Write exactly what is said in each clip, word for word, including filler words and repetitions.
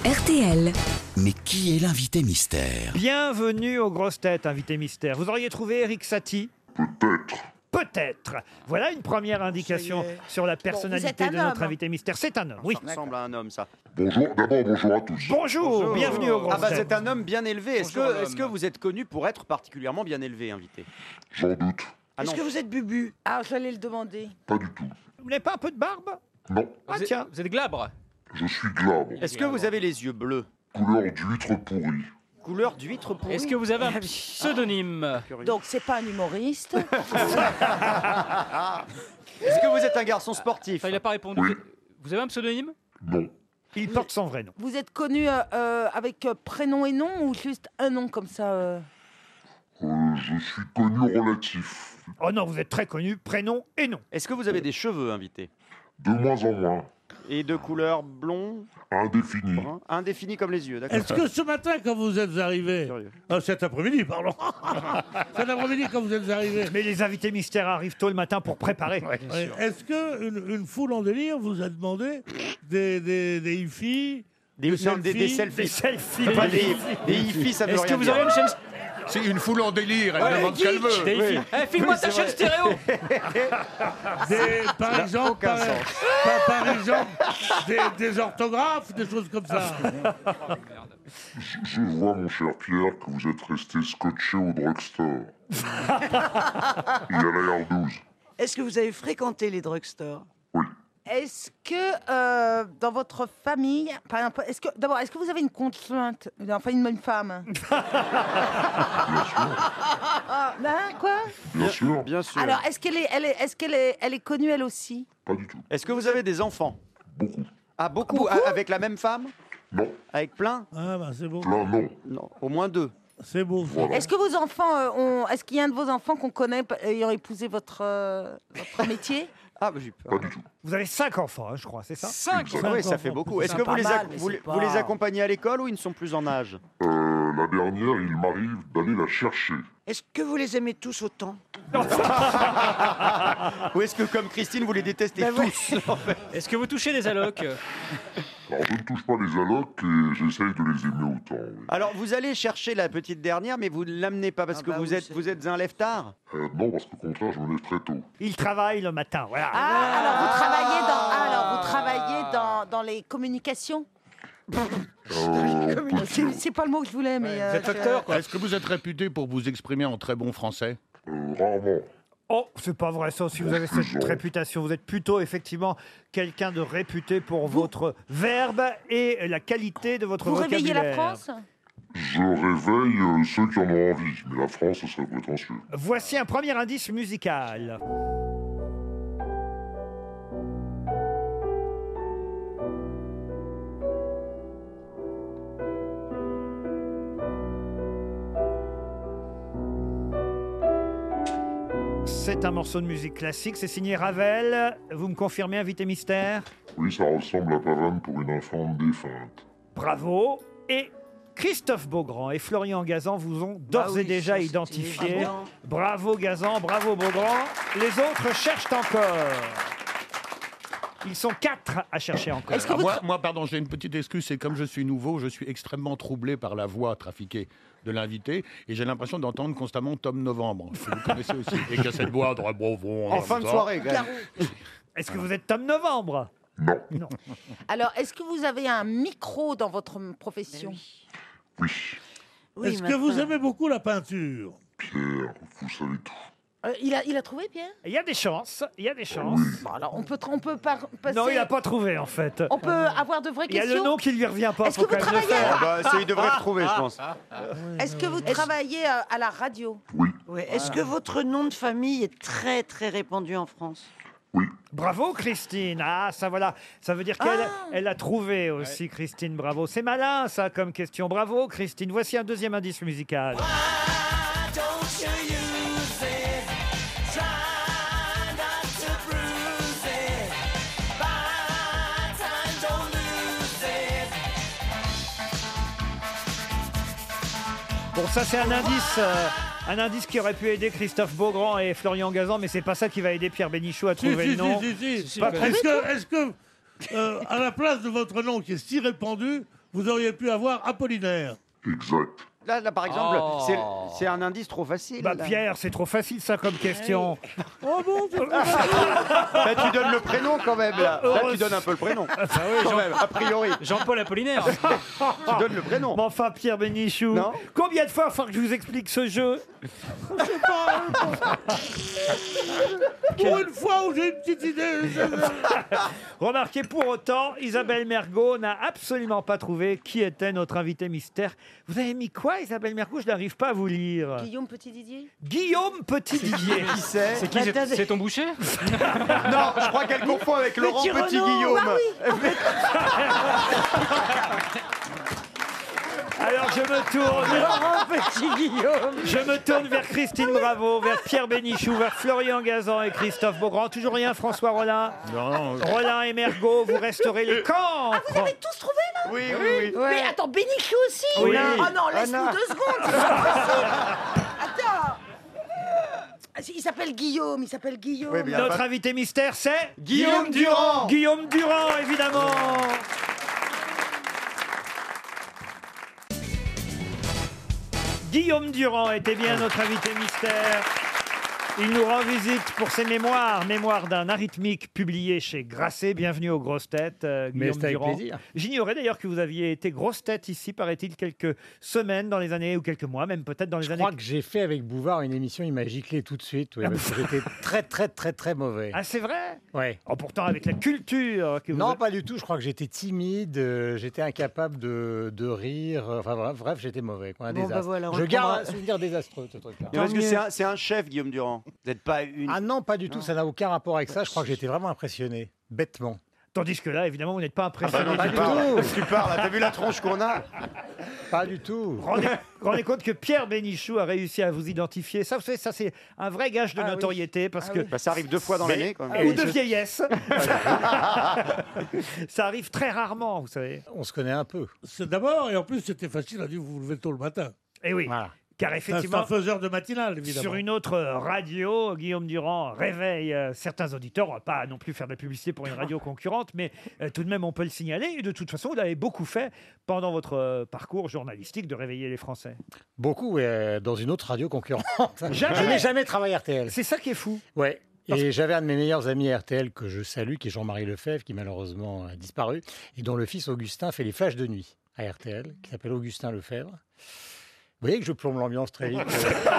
R T L. Mais qui est l'invité mystère? Bienvenue aux grosses têtes, invité mystère. Vous auriez trouvé Eric Satie? Peut-être. Peut-être. Voilà une première indication sur la personnalité Bon, de notre invité mystère. C'est un homme, oui. Ça ressemble à un homme, ça. Bonjour, d'abord bonjour à tous. Bonjour, Bonjour. bienvenue aux grosses Ah bah têtes. c'est un homme bien élevé. Est-ce Bonjour, que, un est-ce que homme. vous êtes connu pour être particulièrement bien élevé, invité? J'en doute. Ah Est-ce non. que vous êtes bubu? Ah, j'allais le demander. Pas du tout. Vous n'avez pas un peu de barbe? Non, Ah Vous êtes- tiens. Vous êtes glabre. je suis glabre. Est-ce que vous avez les yeux bleus? Couleur d'huître pourrie. Couleur d'huître pourrie? Est-ce que vous avez un pseudonyme? Donc, c'est pas un humoriste. Est-ce que vous êtes un garçon sportif? Enfin, il n'a pas répondu. Oui. Vous avez un pseudonyme? Non. Il porte son vrai nom. Vous êtes connu euh, euh, avec euh, prénom et nom ou juste un nom comme ça euh Euh, je suis connu relatif. Oh non, vous êtes très connu, prénom et nom. Est-ce que vous avez des cheveux, invité? De moins en moins. Et de couleur blond, Indéfini. brun, indéfini comme les yeux, d'accord? Est-ce que ce matin, quand vous êtes arrivé, Curieux. ah, cet après-midi, pardon, cet après-midi, quand vous êtes arrivé, Mais les invités mystères arrivent tôt le matin pour préparer. ouais, est-ce que une, une foule en délire vous a demandé des, des, des hi-fi, Des, des non, des, des selfies Des selfies. selfies, Pas pas des, des... des hi-fi, ça veut Est-ce que rien vous dire. avez une chaîne C'est une foule en délire, elle Ouais, demande ce qu'elle veut. des hi-fi Eh, file-moi Oui, ta c'est chaîne stéréo. des, par exemple, aucun par, sens. par- par exemple, des, des orthographes, des choses comme ça. Je, je vois, mon cher Pierre, que vous êtes resté scotché au drugstore. Il a l'air douze. Est-ce que vous avez fréquenté les drugstores? Oui. Est-ce que euh, dans votre famille, par exemple, est-ce que d'abord, est-ce que vous avez une conjointe, enfin une même femme? Hein, quoi? Bien sûr. Bien sûr. Alors, est-ce qu'elle est, elle est, est-ce qu'elle est, elle est connue elle aussi? Pas du tout. Est-ce que vous avez des enfants? Beaucoup. Ah, beaucoup, Beaucoup Ah, avec la même femme? Non. Avec plein? Ah, bah, c'est beau, Plein, non. Non, au moins deux. c'est beau. Voilà. Est-ce que vos enfants euh, ont, est-ce qu'il y a un de vos enfants qu'on connaît euh, ayant épousé votre, euh, votre métier? Ah, bah j'ai peur. Pas du tout. Vous avez cinq enfants, hein, je crois, c'est ça? Cinq. Cinq. Ah oui, ça enfants. fait beaucoup. Est-ce C'est que pas vous les, mal, ac- mais vous, c'est les- pas- vous les accompagnez à l'école ou ils ne sont plus en âge? Euh, la dernière, il m'arrive d'aller la chercher. Est-ce que vous les aimez tous autant? Ou est-ce que, comme Christine, vous les détestez Ben ouais. tous en fait? Est-ce que vous touchez des allocs? Alors, je ne touche pas les allocs et j'essaye de les aimer autant. Oui. Alors, vous allez chercher la petite dernière, mais vous ne l'amenez pas parce Ah que bah vous, oui, êtes, c'est- vous êtes un lève-tard? Euh, non, parce qu'au contraire, je me lève très tôt. Il travaille le matin, voilà. Ah, alors vous travaillez dans, ah, alors vous travaillez dans, dans les communications? Euh, on peut C'est, dire. c'est pas le mot que je voulais, mais. euh, Vous êtes je- acteur, quoi. Est-ce que vous êtes réputé pour vous exprimer en très bon français? Euh, rarement. Oh, c'est pas vrai ça, si vous avez cette réputation. Vous êtes plutôt, effectivement, quelqu'un de réputé pour votre verbe et la qualité de votre Vous réveillez vocabulaire. la France? Je réveille euh, ceux qui en ont envie, mais la France, ce serait prétentieux. Voici un premier indice musical. C'est un morceau de musique classique, c'est signé Ravel. Vous me confirmez, invité mystère? Oui, ça ressemble à Pavane pour une enfant défunte. Bravo. Et Christophe Beaugrand et Florian Gazan vous ont d'ores Ah oui, et déjà ça, c'était identifié. évident. Bravo Gazan, bravo Beaugrand. Les autres cherchent encore. Ils sont quatre à chercher encore. Est-ce que Ah, vous moi, tra- moi, pardon, j'ai une petite excuse, c'est comme je suis nouveau, je suis extrêmement troublé par la voix trafiquée de l'invité et j'ai l'impression d'entendre constamment Tom Novembre, que vous connaissez aussi, et qui a cette voix très bon fond. En fin de soirée, quand même. Est-ce que vous êtes Tom Novembre? Non. Non. Alors, est-ce que vous avez un micro dans votre profession? Oui. Oui, Est-ce que maintenant. vous aimez beaucoup la peinture? Pierre, vous savez tout. Euh, il, a, il a trouvé, Pierre? Il y a des chances, il y a des chances. Bon, alors, on peut, tra- on peut par- passer... Non, il n'a pas trouvé en fait. On peut avoir de vraies Il y a questions? le nom qui lui revient pas. Est-ce faut que vous quand même le travaillez faire. Ah bah, ça, il devrait retrouver, je pense. Est-ce que vous travaillez euh, à la radio? Oui. Oui. Est-ce que votre nom de famille est très très répandu en France? Oui. Bravo Christine. Ah, ça voilà, ça veut dire qu'elle Ah. elle a trouvé aussi Christine. Bravo. C'est malin ça comme question. Bravo Christine. Voici un deuxième indice musical. Bon, ça c'est un indice, euh, un indice qui aurait pu aider Christophe Beaugrand et Florian Gazan, mais c'est pas ça qui va aider Pierre Bénichou à Si, trouver si, le nom. si, si, si. Si, Pas- si, Est-ce que, est-ce que euh, à la place de votre nom qui est si répandu, vous auriez pu avoir Apollinaire. Exact. Là, là, par exemple, Oh. c'est- c'est un indice trop facile. Bah là. Pierre, c'est trop facile ça comme question. Oh bon, c'est pas Bah, tu donnes le prénom quand même, là. Là, tu donnes un peu le prénom. Quand même, a priori. Jean-Paul Apollinaire. Tu donnes le prénom. Mais enfin, Pierre Bénichou, Non. combien de fois il faut que je vous explique ce jeu? pour une fois où j'ai une petite idée. Remarquez pour autant, Isabelle Mergo n'a absolument pas trouvé qui était notre invité mystère. Vous avez mis quoi, Isabelle Mergo? Je n'arrive pas à vous lire. Guillaume Petit-Didier. Guillaume Petit-Didier. Qui c'est C'est qui c'est- C'est ton boucher? Non, je crois qu'elle confond avec Laurent Petit Petit Renaud, Guillaume. ah Alors je me tourne, Laurent Petit-Guillaume. je me tourne vers Christine Bravo, vers Pierre Bénichou, vers Florian Gazan et Christophe Beaugrand. Toujours rien, François Rollin. Non, Rollin et Mergo, vous resterez les cancres. Vous avez tous trouvé là? Oui, oui, oui. Mais attends, Bénichou aussi. Oui. Oh non, laisse-nous Anna. deux secondes. C'est pas possible. Attends. Ah, Il s'appelle Guillaume. Il s'appelle Guillaume. Oui, mais y a Notre pas- invité mystère, c'est Guillaume Durand. Guillaume Durand, évidemment. Guillaume Durand était bien notre invité mystère. Il nous rend visite pour ses mémoires, mémoires d'un arythmique publié chez Grasset. Bienvenue aux grosses têtes, euh, Mais Guillaume c'est avec Durand. plaisir. J'ignorais d'ailleurs que vous aviez été grosse tête ici, paraît-il, quelques semaines dans les années, ou quelques mois, même peut-être dans les Je années. crois que j'ai fait avec Bouvard une émission, il m'a giclé tout de suite, oui, parce que j'étais très très très très mauvais. Ah, c'est vrai? Ouais. Oh, pourtant, avec la culture que vous Non, avez- pas du tout, je crois que j'étais timide, euh, j'étais incapable de, de rire, euh, enfin bref, bref, j'étais mauvais, quoi, un Bon, bah désastre. voilà, on je le garde prendra. un souvenir désastreux, ce truc-là. Mais parce que mieux. c'est un, c'est un chef, Guillaume Durand. Vous n'êtes pas une. Ah non, pas du tout, ça n'a aucun rapport avec ça, je crois que j'étais vraiment impressionné, bêtement. Tandis que là, évidemment, vous n'êtes pas Bah impressionné. non, pas tu du parles. tout. Tu parles. T'as vu la tronche qu'on a? Pas du tout. Rendez, rendez compte que Pierre Bénichou a réussi à vous identifier. Ça, vous savez, ça c'est un vrai gage de Ah oui. notoriété parce Ah que oui. Bah, ça arrive deux fois dans Mais- l'année, quand ou même. de vieillesse. Ça arrive très rarement, vous savez. On se connaît un peu. C'est d'abord, et en plus, c'était facile à dire, vous vous levez tôt le matin. Et oui, Voilà. car C'est un- effectivement, c'est un faiseur de matinale, évidemment. sur une autre radio, Guillaume Durand réveille euh, certains auditeurs. On va pas non plus faire de la publicité pour une radio concurrente, mais euh, tout de même, on peut le signaler. Et de toute façon, vous l'avez beaucoup fait pendant votre euh, parcours journalistique de réveiller les Français. Beaucoup, euh, dans une autre radio concurrente. Jamais. Je n'ai jamais travaillé à R T L. C'est ça qui est fou. Ouais. Parce Et j'avais un de mes meilleurs amis à R T L que je salue, qui est Jean-Marie Lefebvre, qui malheureusement a disparu, et dont le fils Augustin fait les flashs de nuit à R T L, qui s'appelle Augustin Lefebvre. Vous voyez que je plombe l'ambiance très vite.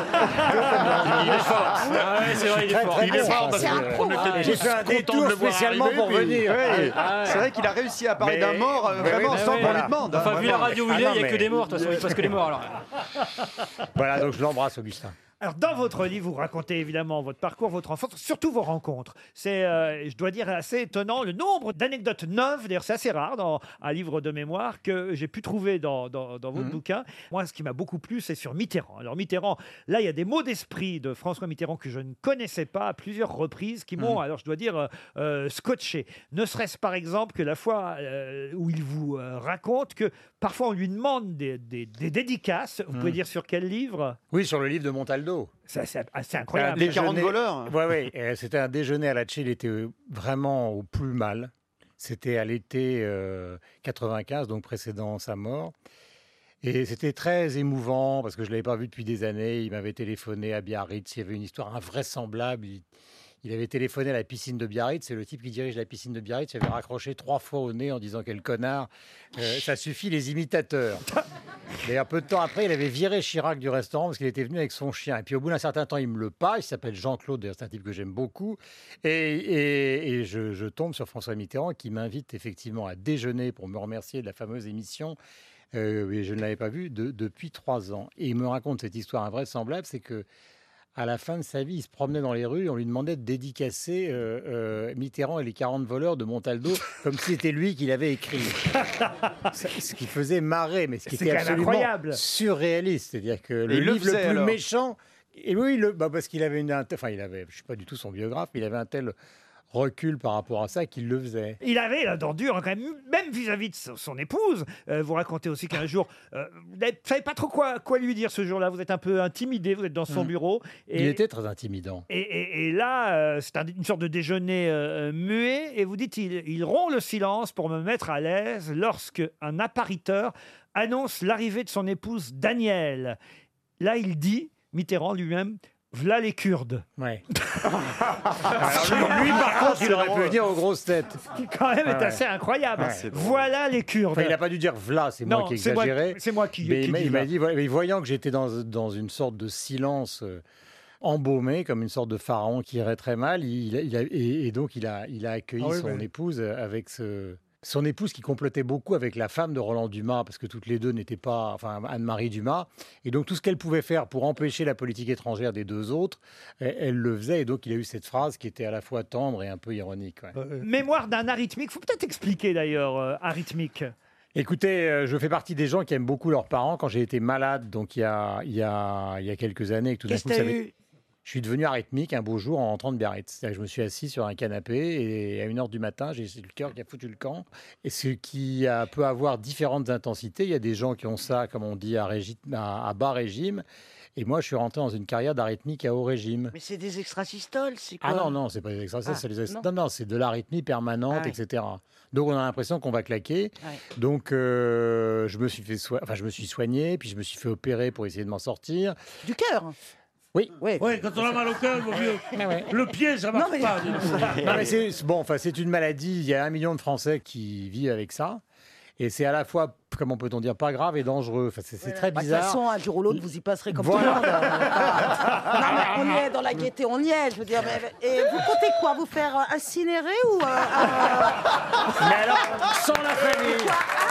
Ah ouais, c'est vrai, il est Très, fort. très Il est bon, fort parce parce que- qu'on était J'ai tous fait un contents de détour le voir spécialement arriver, pour puis- venir. Ouais. Ah ouais. C'est vrai qu'il a réussi à parler Mais- d'un mort euh, mais vraiment oui, sans mais qu'on oui. lui demande. hein, Enfin, vu la vraiment. radio où il Ah est, non, il n'y a que mais- des morts, de toute façon, il passe que des morts alors. Voilà, donc je l'embrasse, Augustin. Alors, dans votre livre, vous racontez évidemment votre parcours, votre enfance, surtout vos rencontres. C'est, euh, je dois dire, assez étonnant le nombre d'anecdotes neuves. D'ailleurs, c'est assez rare dans un livre de mémoire que j'ai pu trouver dans, dans, dans votre Mhm. bouquin. Moi, ce qui m'a beaucoup plu, c'est sur Mitterrand. Alors, Mitterrand, là, il y a des mots d'esprit de François Mitterrand que je ne connaissais pas à plusieurs reprises, qui m'ont, alors je dois dire, euh, euh, scotché. Ne serait-ce par exemple que la fois euh, où il vous euh, raconte que parfois on lui demande des, des- des dédicaces. Vous pouvez dire sur quel livre? Oui, sur le livre de Montaldo. Ça, C'est assez incroyable. Les quarante déjeuner- voleurs. Oui, oui. euh, C'était un déjeuner à la Tché, il était euh, vraiment au plus mal. C'était à l'été euh, quatre-vingt-quinze, donc précédant sa mort. Et c'était très émouvant parce que je ne l'avais pas vu depuis des années. Il m'avait téléphoné à Biarritz. Il y avait une histoire invraisemblable. Il, il avait téléphoné à la piscine de Biarritz. C'est le type qui dirige la piscine de Biarritz. Il avait raccroché trois fois au nez en disant quel connard. Euh, ça suffit les imitateurs. Et un peu de temps après, il avait viré Chirac du restaurant parce qu'il était venu avec son chien. Et puis au bout d'un certain temps, il me le passe. Il s'appelle Jean-Claude, d'ailleurs, c'est un type que j'aime beaucoup. Et, et- et je, je tombe sur François Mitterrand qui m'invite effectivement à déjeuner pour me remercier de la fameuse émission. Euh, et je ne l'avais pas vue de- depuis trois ans. Et il me raconte cette histoire invraisemblable, c'est que à la fin de sa vie, il se promenait dans les rues et on lui demandait de dédicacer euh, euh, Mitterrand et les quarante voleurs de Montaldo comme si c'était lui qui l'avait écrit. Ça- ce qui faisait marrer, mais ce qui C'est était quand même absolument incroyable. surréaliste. C'est-à-dire que le il le livre faisait, le plus alors méchant... Et oui, le, bah parce qu'il avait une... un tel- Enfin, il avait... Je ne sais pas du tout son biographe, mais il avait un tel recul par rapport à ça qu'il le faisait. Il avait la dent dure, hein, quand même, même vis-à-vis de son, son épouse. Euh, vous racontez aussi qu'un jour, euh, vous ne savez pas trop quoi, quoi lui dire ce jour-là. Vous êtes un peu intimidé, vous êtes dans son Mmh. bureau. Et, Il était très intimidant. et, et- et là, euh, c'est un- une sorte de déjeuner euh, muet. Et vous dites, il, il rompt le silence pour me mettre à l'aise lorsque un appariteur annonce l'arrivée de son épouse Danielle. Là, il dit, Mitterrand lui-même, v'là les Kurdes. Ouais. Alors lui, lui, par contre, il aurait pu le dire aux grosses têtes. Ce qui, quand même, est Ouais. assez incroyable. Ouais, c'est drôle. Voilà les Kurdes. Enfin, il n'a pas dû dire v'là, c'est Non, moi qui c'est moi- exagérais. c'est moi qui- Mais qui il m'a- dis il m'a là. dit, voilà, mais voyant que j'étais dans, dans une sorte de silence euh, embaumé, comme une sorte de pharaon qui irait très mal, il, a- il a- et, et donc il a, il a accueilli Ah oui, son mais- épouse avec ce... Son épouse qui complotait beaucoup avec la femme de Roland Dumas, parce que toutes les deux n'étaient pas, enfin Anne-Marie Dumas, et donc tout ce qu'elle pouvait faire pour empêcher la politique étrangère des deux autres, elle, elle le faisait, et donc il a eu cette phrase qui était à la fois tendre et un peu ironique. ouais. Mémoire d'un arythmique. Faut peut-être expliquer d'ailleurs, euh, arythmique. Écoutez, euh, je fais partie des gens qui aiment beaucoup leurs parents. Quand j'ai été malade, donc il y a, il y a, il y a quelques années, et que tout d'un Qu'est-ce coup, que ça t'as m'est- eu je suis devenu arythmique un beau jour en rentrant de Biarritz. C'est-à-dire que je me suis assis sur un canapé et à une heure du matin, j'ai c'est le cœur qui a foutu le camp. Et ce qui a- peut avoir différentes intensités. Il y a des gens qui ont ça, comme on dit, à, régi- à- à bas régime. Et moi, je suis rentré dans une carrière d'arythmique à haut régime. Mais c'est des extrasystoles, c'est quoi Ah non, non, c'est pas des extraterrestres, Ah, c'est les non. non, non, c'est de l'arythmie permanente, Ah ouais. et cetera. Donc on a l'impression qu'on va claquer. Ouais. Donc euh, je me suis fait soi- enfin je me suis soigné, puis je me suis fait opérer pour essayer de m'en sortir. Du cœur. Oui. Oui. Oui, quand on a mal au cœur, vaut mieux. Le pied, ça marche Non, mais- pas. dis donc. Non, mais c'est c'est- bon, enfin c'est une maladie. Il y a un million de Français qui vivent avec ça. Et c'est à la fois, comment peut-on dire, pas grave et dangereux. Enfin, c'est c'est très Bah, De toute bizarre. façon, un jour ou l'autre, vous y passerez comme Voilà. tout le monde. Non, mais on y est dans la gaieté, on y est. Je veux dire, mais- et vous comptez quoi? Vous faire euh, incinérer ou euh, euh, Mais alors, sans la famille.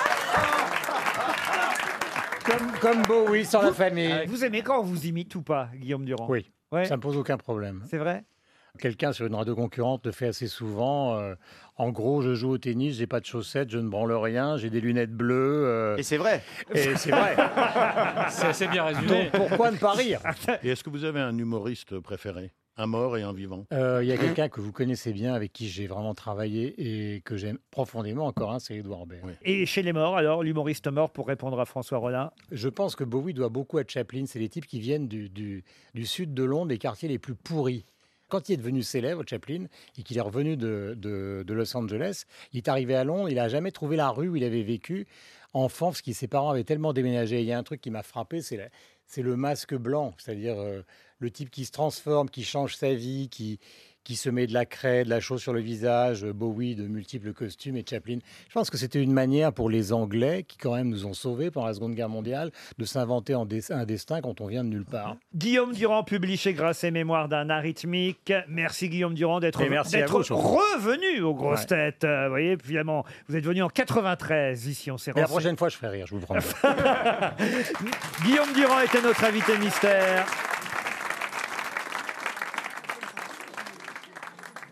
Comme, comme Bowie, sans la famille. Vous aimez quand on vous imite ou pas, Guillaume Durand? Oui, Ouais. ça me pose aucun problème. C'est vrai? Quelqu'un sur une radio concurrente le fait assez souvent. euh, en gros, je joue au tennis, j'ai pas de chaussettes, je ne branle rien, j'ai des lunettes bleues. euh, Et c'est vrai. et c'est vrai. C'est assez bien résumé. Donc pourquoi ne pas rire? Et est-ce que vous avez un humoriste préféré? Un mort et un vivant? Euh, Il y a quelqu'un que vous connaissez bien, avec qui j'ai vraiment travaillé et que j'aime profondément encore, un, c'est Édouard Baird. Et chez les morts, alors, l'humoriste mort, pour répondre à François Rollin? Je pense que Bowie doit beaucoup à Chaplin. C'est les types qui viennent du, du- du sud de Londres, des quartiers les plus pourris. Quand il est devenu célèbre, Chaplin, et qu'il est revenu de, de- de Los Angeles, il est arrivé à Londres, il n'a jamais trouvé la rue où il avait vécu enfant, parce que ses parents avaient tellement déménagé. Il y a un truc qui m'a frappé, c'est la- c'est le masque blanc, c'est-à-dire euh, le type qui se transforme, qui change sa vie, qui, qui se met de la craie, de la chose sur le visage, euh, Bowie de multiples costumes et Chaplin. Je pense que c'était une manière pour les Anglais, qui quand même nous ont sauvés pendant la Seconde Guerre mondiale, de s'inventer en des- un destin quand on vient de nulle part. Guillaume Durand publie chez Grasset Mémoire d'un arythmique. Merci Guillaume Durand d'être Et merci à d'être vous, surtout. revenu aux grosses Ouais. têtes. Euh, Vous voyez, finalement, vous êtes venu en quatre-vingt-treize ici, on s'est Et la renseigné. prochaine fois, je ferai rire, je vous promets. Guillaume Durand était notre invité mystère.